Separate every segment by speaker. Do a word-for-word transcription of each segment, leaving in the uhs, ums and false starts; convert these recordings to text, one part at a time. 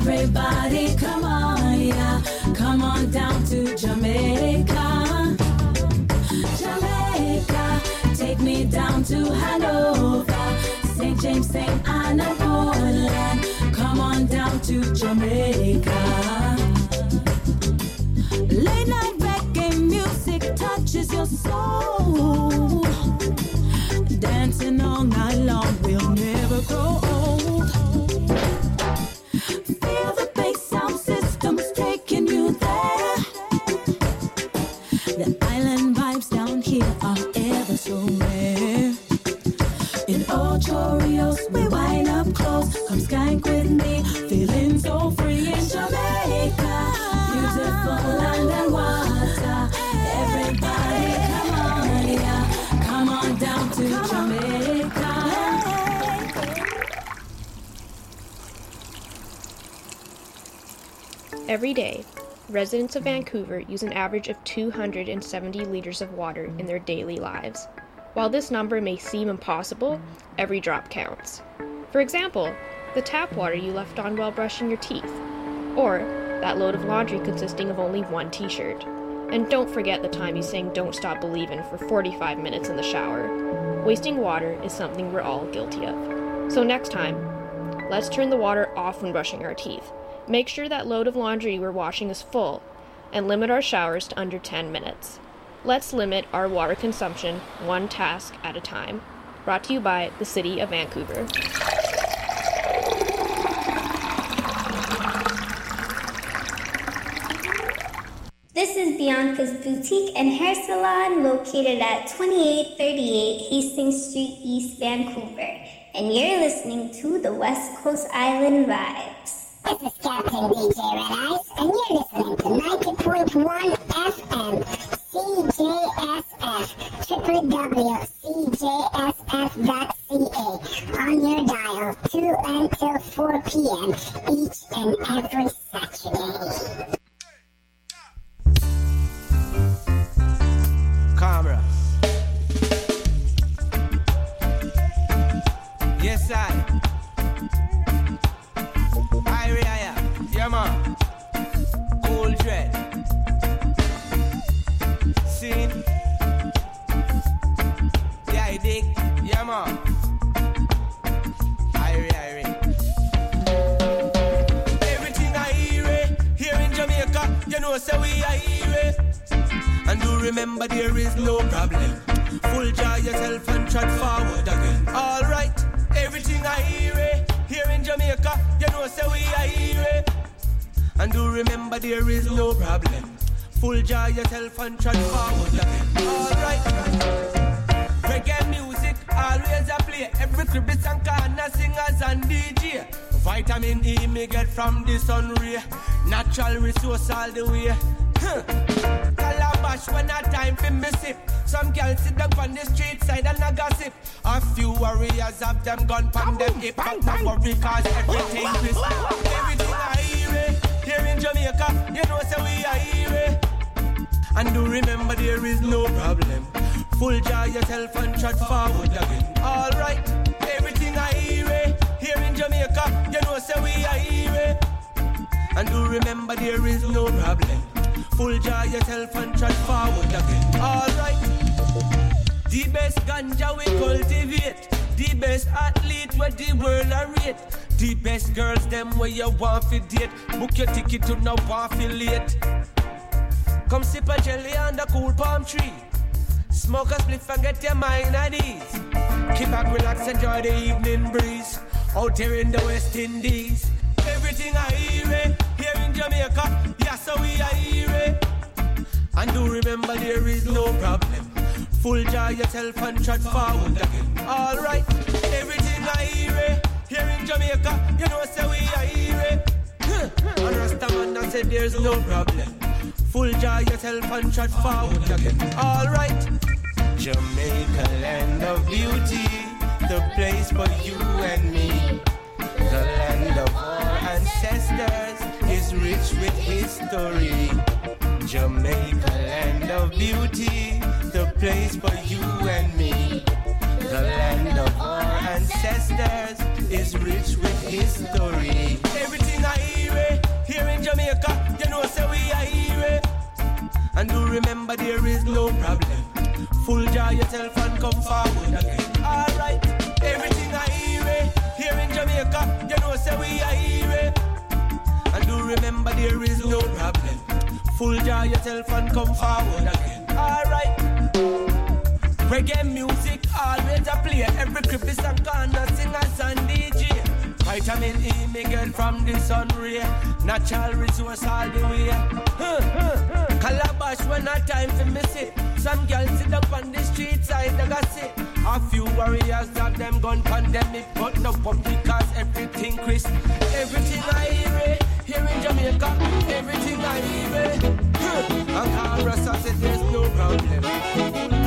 Speaker 1: Everybody, come on, yeah. Come on down to Jamaica. Jamaica, take me down to Hanover, Saint James, Saint Anna, Portland. Come on down to Jamaica. Late night reggae music touches your soul. Dancing all night long, we'll never grow old. Feel the bass sound system's taking you there. The island vibes down here are ever so rare. In Ocho Rios, we wind up close. Come skank with me, feeling so free in Jamaica. Beautiful land and water. Everybody, come on, yeah. Come on down to come Jamaica.
Speaker 2: Every day, residents of Vancouver use an average of two hundred seventy liters of water in their daily lives. While this number may seem impossible, every drop counts. For example, the tap water you left on while brushing your teeth, or that load of laundry consisting of only one t-shirt. And don't forget the time you sang Don't Stop Believin' for forty-five minutes in the shower. Wasting water is something we're all guilty of. So next time, let's turn the water off when brushing our teeth. Make sure that load of laundry we're washing is full, and limit our showers to under ten minutes. Let's limit our water consumption one task at a time. Brought to you by the City of Vancouver.
Speaker 3: This is Bianca's Boutique and Hair Salon located at twenty-eight thirty-eight Hastings Street, East Vancouver. And you're listening to the West Coast Island Vibes.
Speaker 4: This is Captain D J Red Eyes, and you're listening to ninety point one F M, C J S F, w w w dot c j s f dot c a, on your dial two until four p.m. each and every Saturday.
Speaker 5: Camera. Yes, I. Iria, yeah, man. Cool dread. Scene. Yeah, I dig. Yeah, man. Iria, Iria. Everything I hear, here in Jamaica, you know, so we are here. And do remember there is no problem. Full jar yourself and trot forward again. Alright, everything I hear here in Jamaica, you know say we are here. And do remember there is no problem. Full jar yourself and trot forward again. Alright, reggae music always a play. Every cribs and corner singers and D J. Vitamin E me get from the sun ray. Natural resource all the way. Huh. Calabash when a time for me sip. Some girls sit down on the street side and a gossip. A few warriors have them gun pan them hip. But not worry cause everything is everything I hear here in Jamaica, you know say we are here. And do remember there is no problem. Full jar yourself and trot forward again. Alright, everything I hear here in Jamaica, you know say we are here. And do remember there is no problem. Full jar yourself and trot forward again. Alright. The best ganja we cultivate. The best athlete where the world are rate. The best girls them where you want to date. Book your ticket to now want to late. Come sip a jelly under cool palm tree. Smoke a spliff and get your mind at ease. Keep back, relax, enjoy the evening breeze. Out here in the West Indies. Everything I hear here in Jamaica, yeah, so we are here. And do remember there is no problem. Full jar yourself and trot forward again. Alright, everything I hear here in Jamaica, you know, say we are here. And Rastaman I said there's no problem. Full jar yourself and trot forward again. Alright, Jamaica, land of beauty, the place for you and me. The land of our ancestors is rich with history. Jamaica, land of beauty, the place for you and me. The land of our ancestors is rich with history. Everything I hear here in Jamaica, you know say we are here. And do remember there is no problem. Full jar yourself and come forward again. Alright, everything I hear here in Jamaica, you know say we are here. And do remember there is no problem. Full jar yourself and come forward again. Alright. Reggae music always a play. Every creepy song corner singers and D J. Vitamin E me get from the sun ray. Natural resource all the way. Huh, huh, huh. Calabash when a time for me sit. Some girls sit up on the street side they got sit. A few warriors that them gun pandemic, but no pump because everything crisp. Everything I hear here in Jamaica, everything I hear. Huh. And all Rasta said there's no problem.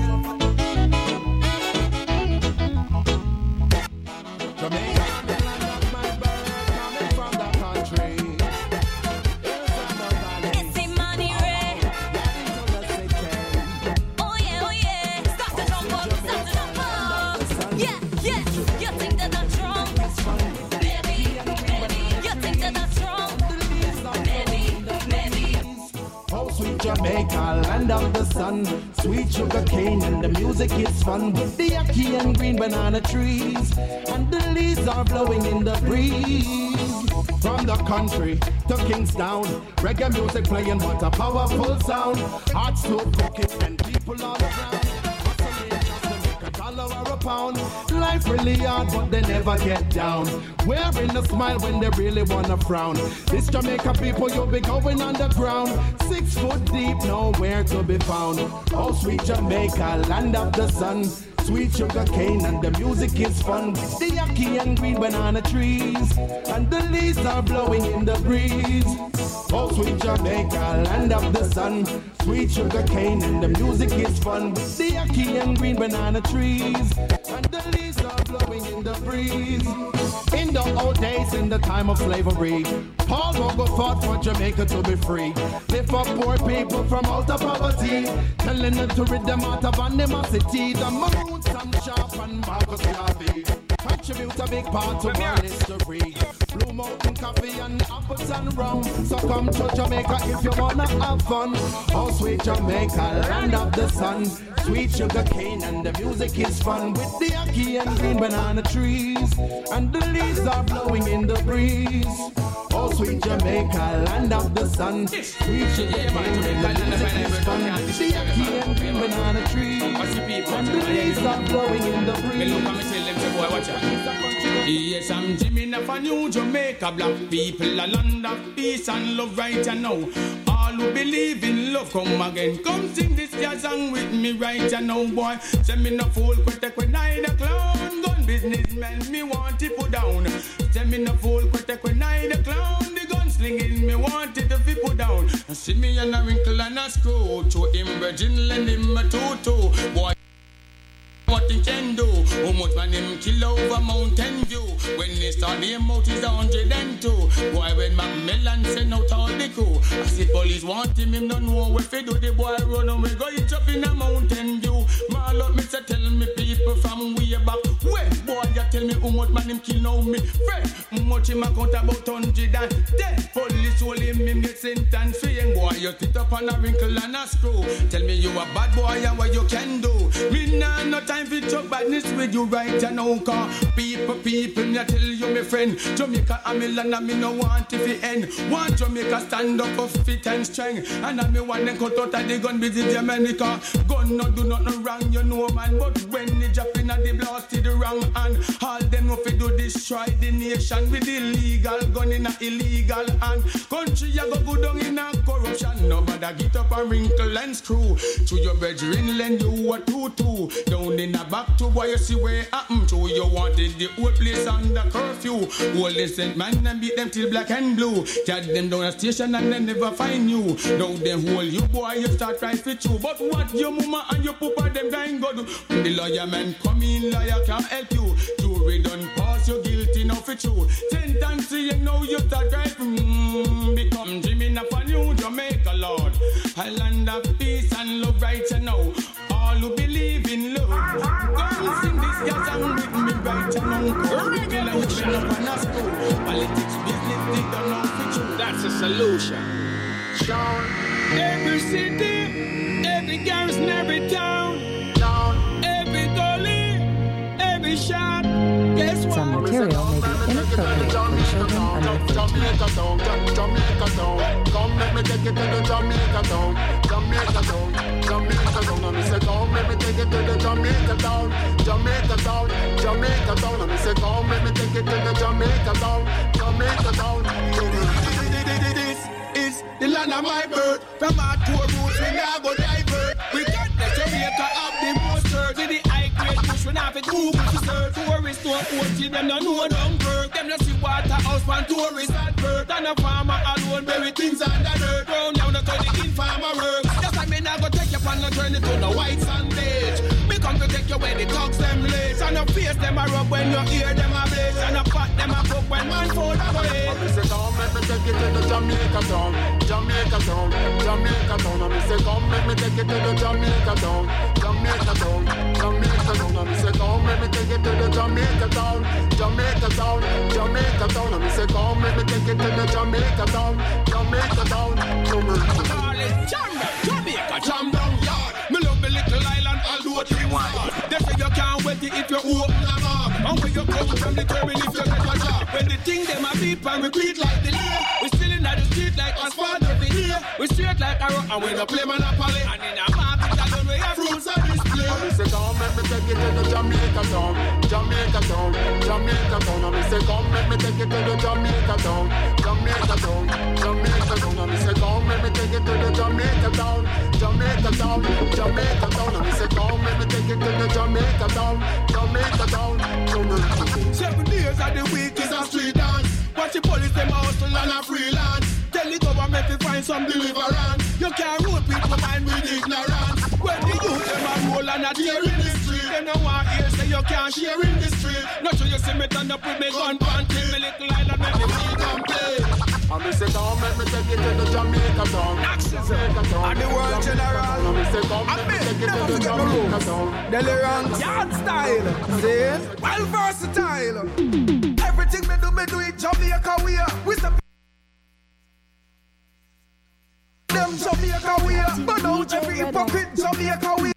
Speaker 6: Jamaica, land of the sun, sweet sugar cane and the music is fun. With the ackee and green banana trees, and the leaves are blowing in the breeze. From the country to Kingstown, reggae music playing, what a powerful sound. Hot soup cooking and people all around. Hustling just to make a dollar or a pound. Life really hard but they never get down. Wearing a smile when they really wanna frown. This Jamaica people, you'll be going underground. Six foot deep, nowhere to be found. Oh sweet Jamaica, land of the sun, sweet sugar cane and the music is fun. The ackee and green banana trees, and the leaves are blowing in the breeze. Oh sweet Jamaica, land of the sun, sweet sugar cane and the music is fun. The ackee and green banana trees, and the leaves are blowing in the breeze. In the old days, in the time of slavery, Paul Rogo fought for Jamaica to be free. Lift up poor people from out of poverty, telling them to rid them out of animosity. The Maroons, Sam Sharp and Marcus Garvey contribute a big part to our history. Blue Mountain coffee and apples and rum. So come to Jamaica if you wanna have fun. Oh sweet Jamaica, land of the sun, sweet sugar cane and the music is fun. With the ackee and green banana trees, and the leaves are blowing in the breeze. Oh sweet Jamaica, land of the sun, sweet sugar cane and the music is fun. The ackee and green banana trees, and the leaves are blowing in the breeze.
Speaker 7: Yes, I'm Jimmy of a new Jamaica. Black people, a land of peace and love right now. All who believe in love, come again. Come sing this jazz song with me right now, boy. Send me no fool, quit when I the clown. Gun businessman, me want to put down. Send me no fool, quit when I the clown. The gun slinging, me want it to be put down. See me and a wrinkle and a screw. To him, virgin, lend him a tutu, boy. What he can do, how much man him kill over Mountain View. When they start the amount is a hundred and two. Boy when Macmillan send out all the crew, I see police want him, him don't know what they do. The boy run away, go it up in a Mountain View. Mal up me say tell me people from way back. When boy you tell me how much man him kill now me friend. How much him account about hundred and ten. Police hold him, him get sentence for him. Boy you sit up on a wrinkle and a screw. Tell me you a bad boy and what you can do. Me nah no time for talk badness with you right now, car. People, people, me tell you, my friend. Jamaica, I'm a land, and me no want if it end. Want Jamaica stand up for fit and strength. And I'm me want them cut out of the gun, visit America. Gun no do nothing wrong, you know, man. But when they drop in at the blast, to the wrong hand. All them know fi do destroy the nation with illegal gun in a illegal hand. Country, you go go down in a corruption. Nobody get up and wrinkle and screw. To your brethren, lend you a tutu. Down in a back to why you see where happen to. You wanted the whole place under curfew. All the sent man and beat them till black and blue. Carry them down a station and they never find you. Now they hold you boy, you start right fit you. But what your mama and your papa them going go do? When the lawyer man come in, lawyer can't help you. Jury done pass, you guilty now for you. Sentence you know you start right. Mm, become Jimmy up a new Jamaica Lord. A land of peace and love right now. All who believe in love, come sing this jazz song with me right now. Curriculum, you been up on a school. Politics, business, they don't know for you. That's It's a solution. Sean. Every city, every garrison, every town, town, every gully, every shop. Guess what?
Speaker 8: Some material may be inappropriate for children under fifteen.
Speaker 9: Jamaica town, Jamaica town. Come let me take it to the Jamaica town, Jamaica town, Jamaica town. And me say come let me take it to the Jamaica town, Jamaica town, Jamaica town. And me say come let me take it to the Jamaica town, Jamaica town.
Speaker 7: This is the land of my birth. From our tour roots we now go divert. We got the Jamaica of the most search. To the high grade push we now fit Google to search. Tourists don't watch it, them don't know them birth. Them don't see waterhouse from tourists at birth. And a farmer alone bury things under dirt. Round down the turn in farmer work. Just like me now go take you on a journey to the white sand beach. Me come to take you where the dogs them lace. And a face them a rub when you hear them a blaze. And a pot them a cook when man food a go eat.
Speaker 9: Me say come let me take it to the Jamaica town, Jamaica town, Jamaica town. And me say come let me take it to the Jamaica town, Jamaica town, Jamaica town. And me say come let me take it to the Jamaica town, Jamaica town, Jamaica town. And me say come let me take it to the Jamaica town, Jamaica town, Jamaica town.
Speaker 7: Jamaica, jam down yard. Me love me little island, I'll do what you want. They say you can't wait it if you open a mouth. And when you come from the terminal, if you get a job. When the thing them a beep and repeat like the lead. We still in the street like us father of the year. We straight like a rock and we no play Monopoly. And in a market I don't wear fruits on display.
Speaker 9: And me say come let me take it to the Jamaica town, Jamaica town, Jamaica town. And me say come let me take it to the Jamaica town, Jamaica town, Jamaica town. And me say come let me take it to the Jamaica town, Jamaica town, Jamaica town. And me say come let me take it to the Jamaica town, Jamaica town, Jamaica town.
Speaker 7: Seven days of the week is a street dance. Watch the police them hustle and a freelance. Tell the government to find some deliverance. You can't rule people mind with ignorance. When the youth them a roll and a tear in the street, they no want hear say you can't share in the street. Not sure you see me turn up with me gun panty. Me little island make me feel complete.
Speaker 9: And me say come let me take it to the Jamaica town, Jamaica town,
Speaker 7: and the world general.
Speaker 9: And me say come let me take it to the Jamaica town.
Speaker 10: Delirance, yard style, see? Well versatile. Everything me do, me do it Jamaica way. We step them Jamaica way. But out every hypocrite Jamaica way.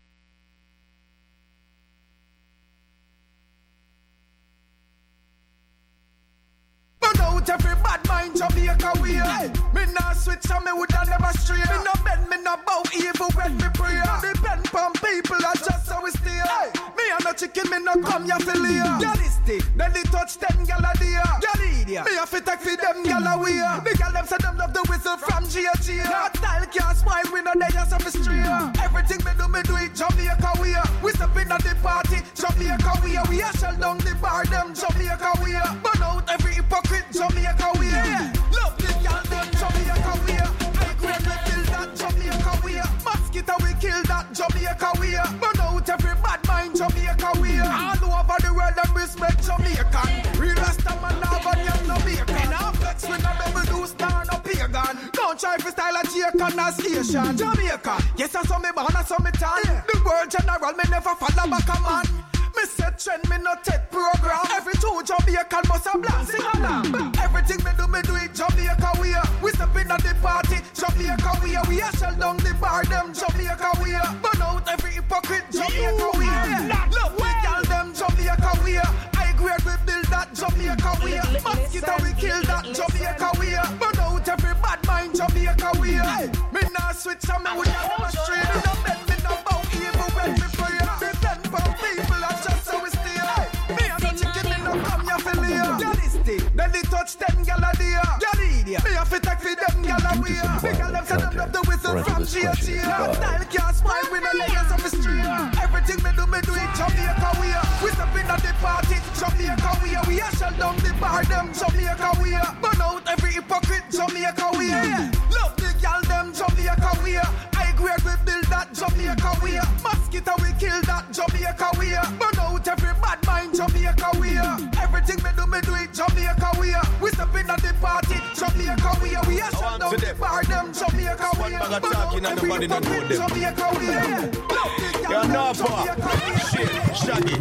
Speaker 10: But out every bad mind Jamaica way. Hey, me nah switch and me woulda never stray. Me no bend, me no bow evil when me pray. Depend on people, I just how we stay. Hey, me a no chicken, me no come here for lay. Realistic, then they touch ten gal a day. Gal idiot, me a fit take for them gal away. The gal them say them love the whistle from G H G. That style can't smile, we no dey just have a stray. Everything me do, me do it Jamaica way. We step in at the party, Jamaica way. We a shell down the bar, them Jamaica way. Burn out every hypocrite, Jamaica way. Yeah. Love the gal, them Jamaica way. I grade we kill that Jamaica way. Mosquito we kill that Jamaica way. Burn out every bad mind, Jamaica way. All over the world, them respect Jamaican. Real Rasta man now, but you no bacon. Now flex with a baby do star no pagan. Don't try for style a Jamaican or station. Jamaica, yes I saw me born, I saw me tan. Yeah. The world general, me never follow back a man. Me say trend, me no take program. Every two Jamaican must a blast, sing along. Everything me do, me do it Jamaica way. We step in at the party, Jamaica way. We a shell down the bar, them Jamaica way. Burn out every hypocrite, Jamaica way. Love we gal, them Jamaica way. I grade we build that Jamaica way. Mosquito we kill that Jamaica way. Burn out every bad mind, Jamaica way. Me nah switch and me would never stray. Me no bend, me no bow evil when me pray. Depend on people, I just so we stay. Me and the chicken, me no come here for lay. Realistic, then they touch ten gal a day. Gal idiot, me a fit take for them gal away. Me gal them say them love the whistle from G H G. That style can't smile, we no layers of a stray. Everything me do, me do it Jamaica way. We step in at the party, Jamaica way. We a shell down the bar, them Jamaica way. Burn out every hypocrite, Jamaica way. Love the gal, them Jamaica way. I grade we build that Jamaica way. Mosquito we kill that Jamaica way. Burn out every bad mind, Jamaica way. Everything me do, me do it Jamaica way. We step in at the party, Jamaica way. We a shell down the bar, them Jamaica way. Burn out every hypocrite, Jamaica way. Love the gal, them Jamaica way.
Speaker 9: Shit, shaggy.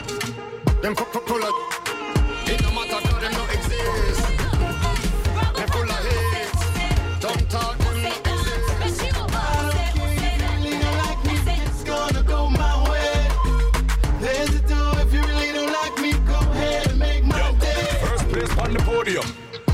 Speaker 9: Them full of. It no matter how them no exist. Them full of hate.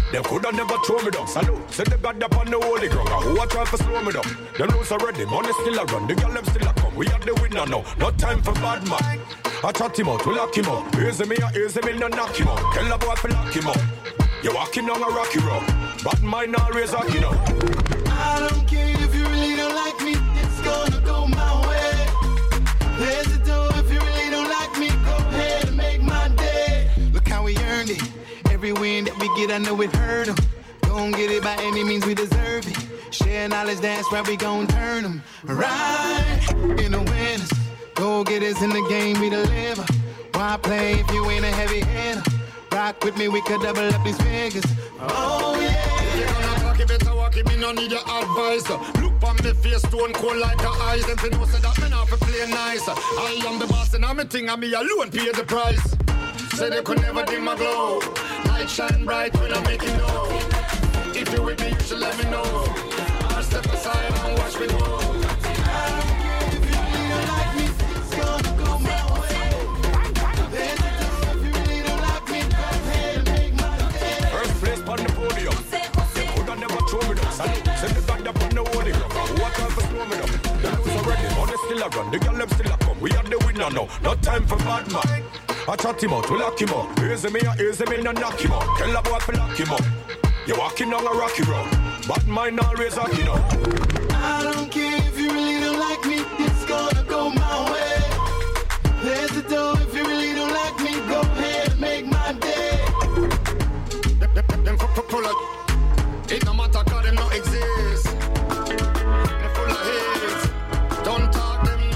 Speaker 11: They coulda never throw me down. Salute, say they got up on the holy ground. Who a try to slow me down? Them lose already, money still a run. The girl them still a come. We are the winner now. No time for bad man. I chat him out, we lock him up. Easy me, easy me, no knock him out. Tell a boy to lock him up. You walking down a rocky road. Bad mind always rocking up.
Speaker 12: I don't care if you really don't like me. It's gonna go my way. There's a door if you really don't like me. Go ahead and make my day. Look how we earned it. Every win that we get, I know it hurt them. Gon' get it by any means we deserve it. Share knowledge, that's right, we gon' turn them right in the winners. Go get us in the game, we deliver. Why play if you ain't a heavy hitter? Rock with me, we could double up these figures. Oh yeah.
Speaker 9: If you're gonna talk, you better walk it, me no need your advice. Look on me face, stone cold like the eyes. And you know say that me not fi play nice. I am the boss and I'm a thing, and me alone pay the price. Say they could never dim my glow. Light shine bright when I make it know. If you with me, you should let me know. I'll step aside and watch me go.
Speaker 11: Run. The girl them still a come. We are the winner now. No time for bad man. I chat him out, we lock him up. Easy me, easy me, no knock him up. Tell a boy to lock him up. You walking down a rocky road. Bad mind always rocking up.
Speaker 12: I don't care if you really don't like me. It's gonna go my way. There's a door if you really don't like me. Go ahead and make my day.
Speaker 9: Them full of it no matter 'cause them no exist. Them full of hate. Don't talk.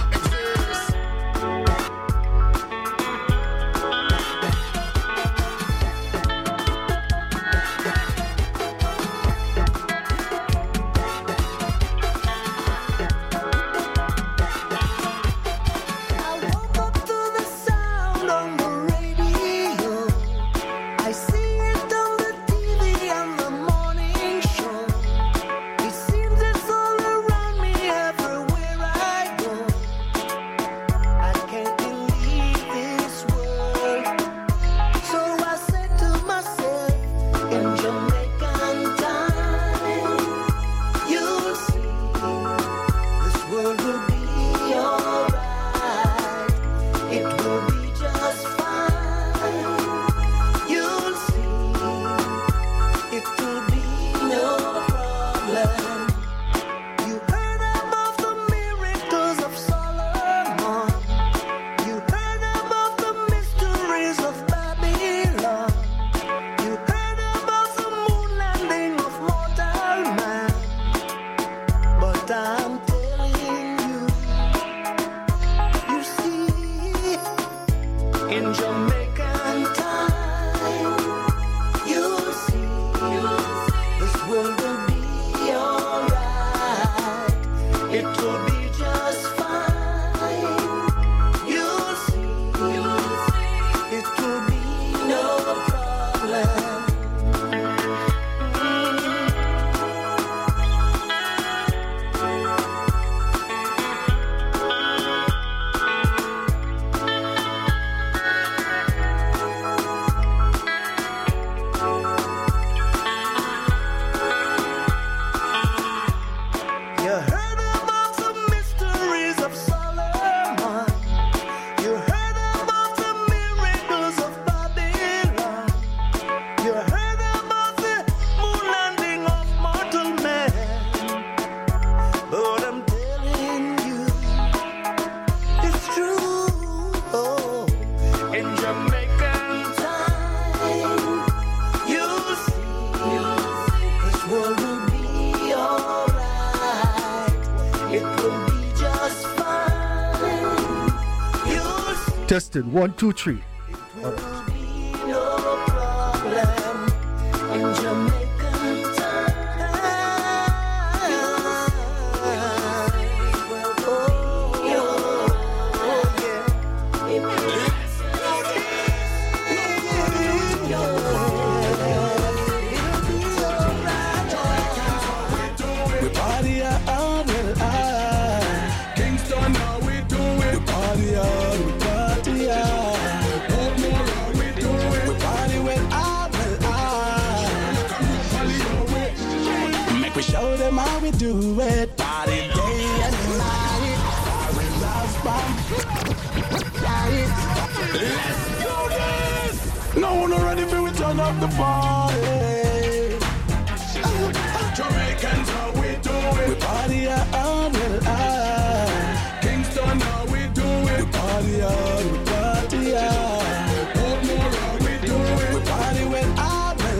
Speaker 13: Tested one, two, three.
Speaker 12: Kingston, now we do it. We party hard, we party hard.
Speaker 14: we do it. Party day and night. We love bomb. Let's do this. No one already feel we turn up the party. Jamaicans, how we do it. We party hard, well hard. Kingston, how we do it. We party hard, we party hard. Portmore, how we do it. We party well hard, well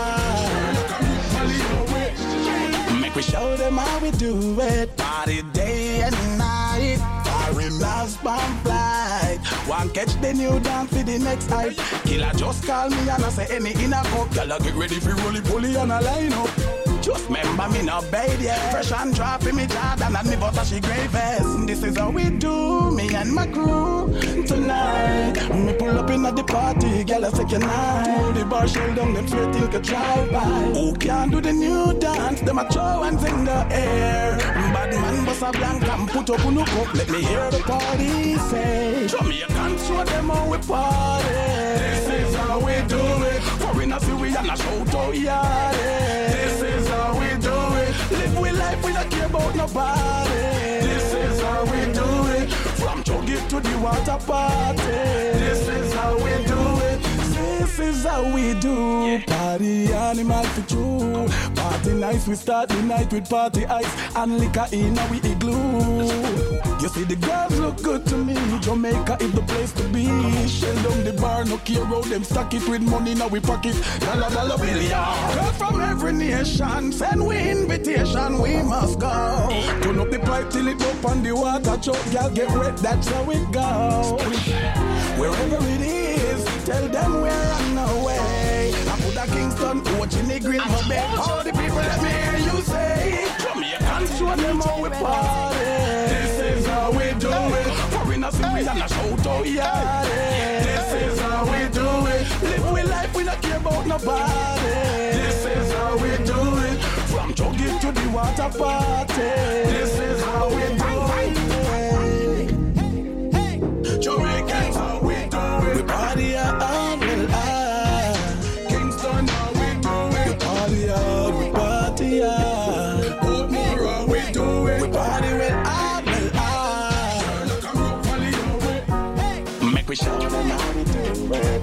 Speaker 14: hard. Make we show them how we do it. Party day and night. Party last bomb flight. One catch the new dance for the next hype. Killer just call me and I say any in a cup. Y'all get ready for roly poly and a line up. Just remember me no baby, yeah. Fresh and drop in me Jordan and me butter she gravest. This is how we do, me and my crew tonight. Me pull up in at the party, girl I take your night. The bar shell down, them straight think a drive by. Who can do the new dance? Them a throw hands in the air. Bad man bust a blank and put up on the cup. Let me hear the party say. Show me you can show them how we party. This is how we do it. Foreigners see we and a shout out, yeah. This is how we do it. Live with life, we don't care about nobody. This is how we do it. From Chogi to the water party. This is how we do it. This is how we do. Yeah. Party animal for true. Party nice, we start the night with party ice and liquor in our igloo. You see the girls look good to me. Jamaica is the place to be. Shell down the bar, no care road, them stack it with money now we pocket. Dollar dollar billion. Girls from every nation, send we invitation, we must go. Turn up the pipe till it up on the water choke. Girl get wet, that's how it go. Wherever it is, tell them we're on our way. I put a Kingston coach in the green, my bed. All the people let me hear you say. Come here, and show them how we party. This is how we do it. Foreigners see we and a shout out, yeah. This is how we do it. Live with life, we don't care about nobody. This is how we do it. From Chogi to the water party. This is how we do it. Jamaicans, how we do it. We party hard, well hard. Kingston, how we do it. We party hard, we party hard. Portmore, how we do it. We party well hard, well hard. Make we show them how we do it.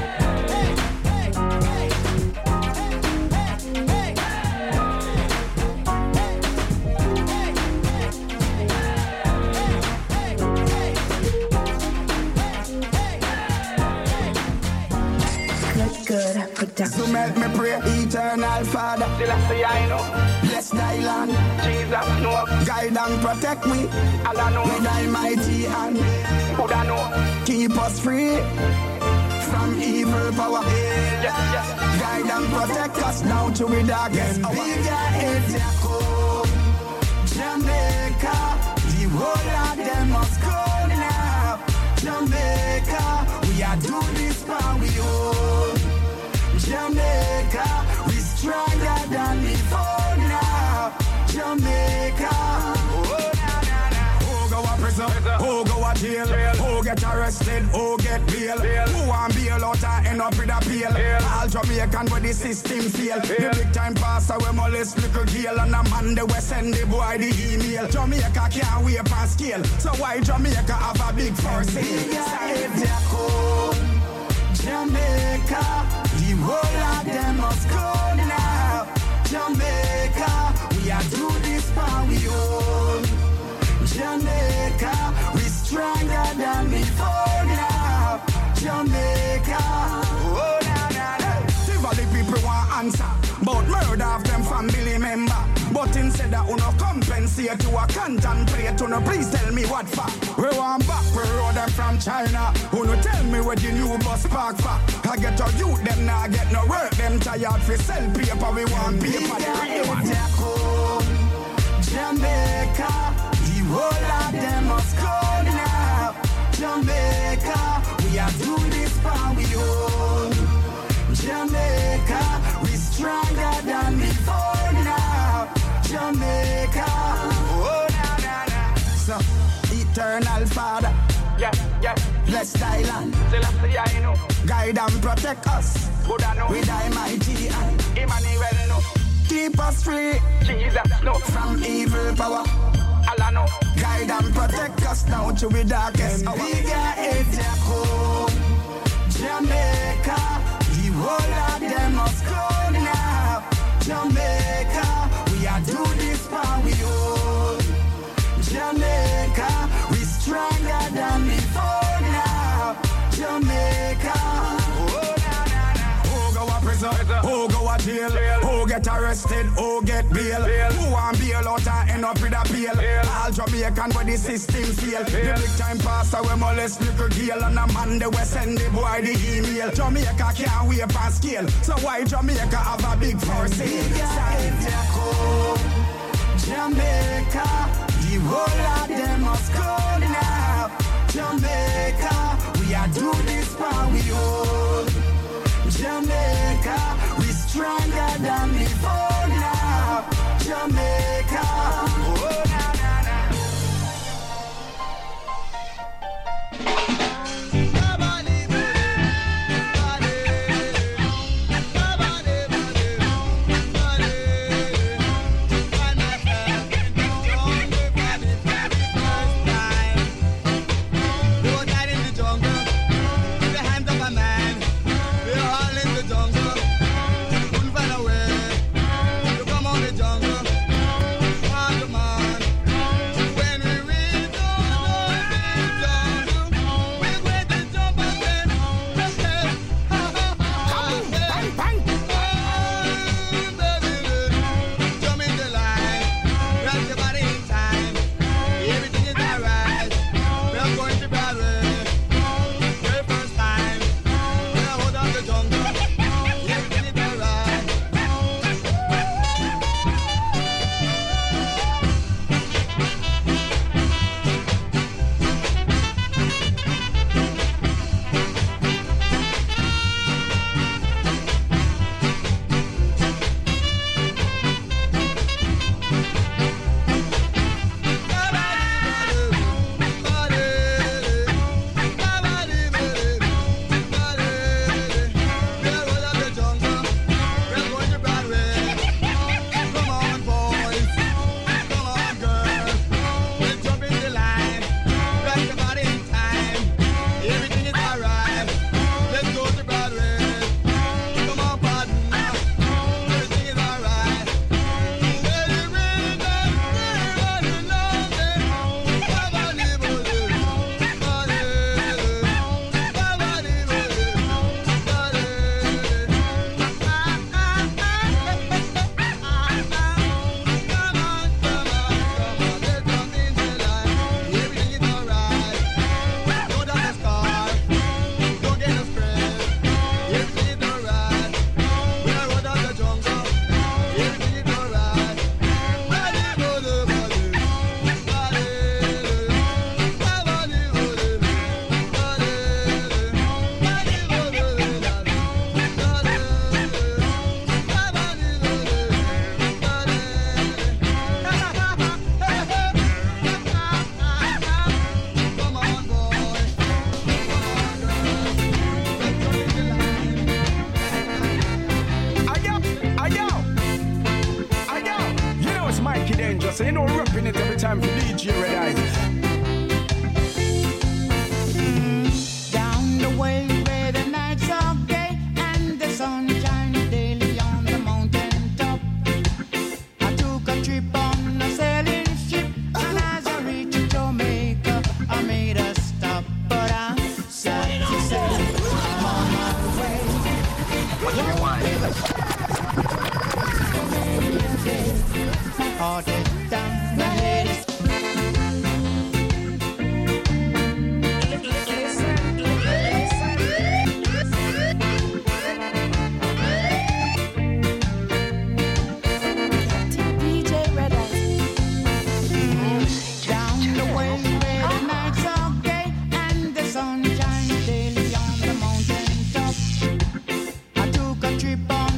Speaker 15: So make me pray, eternal Father. Still I say I know. Bless thy land. Jesus know. Guide and protect me. All I know. With thy mighty hand. Would I know. Keep us free from evil power. Yes, yes. Guide and protect us now to the darkest hour. Bigger is Jacob, Jamaica. The whole of them must go now. Jamaica, we are doing this for we own. Jamaica, we stronger than before now. Jamaica, oh na na na. Who go a prison? Who go a jail? Who get arrested? Who get bail? Who want bail out and end up with a bail? All Jamaican where the system fail. The big time passer we molest little girl and a man they we send the boy the email. Jamaica can't wait for scale, so why Jamaica have a big first sale? Jamaica, the whole of them must go now. Jamaica, we are do this for we own. Jamaica, we stronger than before now. Jamaica, oh na na na. Tivoli people want answer, but murder of them family member. But instead of uno compensate to a contemplate, uno please tell me what for. We want back, we road them from China. Uno tell me where the new bus park for. I get a youth, them now get no work. Them tired for sell paper, we want paper. Jamaica, the whole of them must go now. Jamaica, we are doing this for we own. Jamaica, we stronger than before now. Jamaica, oh na na na. So, eternal Father, yeah, yeah. Bless thy land. Still I say I know. Guide and protect us. Good I know. With thy mighty hand. Emmanuel know. keep us free.
Speaker 16: Jesus, no.
Speaker 15: From evil power.
Speaker 16: Allah, no.
Speaker 15: Guide and protect us now to the darkest hour. We got it home, Jamaica. The whole of them must go now. Jamaica, we are do this for we own. Jamaica, we stronger than before now. Jamaica. Who go a jail? Who get arrested? Who get bail? Who want bail out and end up with a bail? All Jamaican where the system fail. The big time pastor we molest little girl, and a man they we send the boy the email. Jamaica can't wait on scale, so why Jamaica have a big force? Jamaica, the whole of them must go now. Jamaica, we are do this for we own. Jamaica, we stronger than before now. Jamaica, oh na na na.
Speaker 16: So you know we're repping it every time for D J Red Eyes.